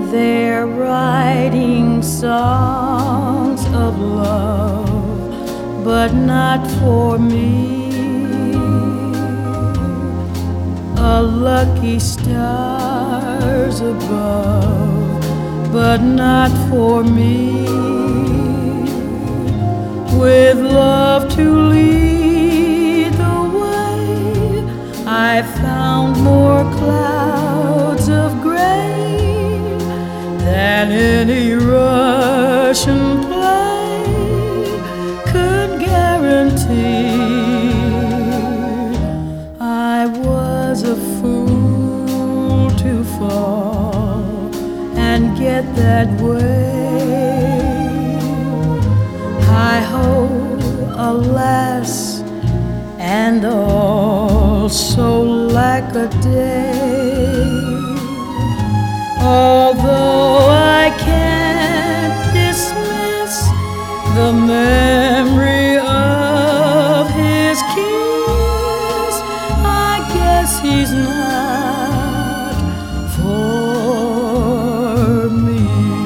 They're writing songs of love, but not for me. A lucky stars above, but not for me. With love to lead the way, I found more clouds of gray than any Russian play could guarantee. I was a fool to fall and get that way. Hi-ho, alas, and also lack a day. Although I can't dismiss the memory of his kiss, I guess he's not for me.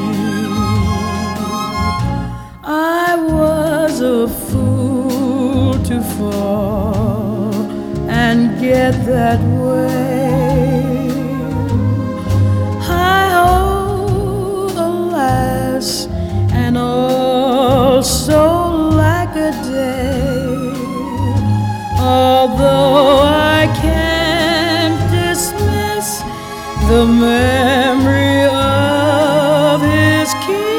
I was a fool to fall and get that way. Hi-ho, alas, and also lack a day. Although I can't dismiss the memory of his kiss,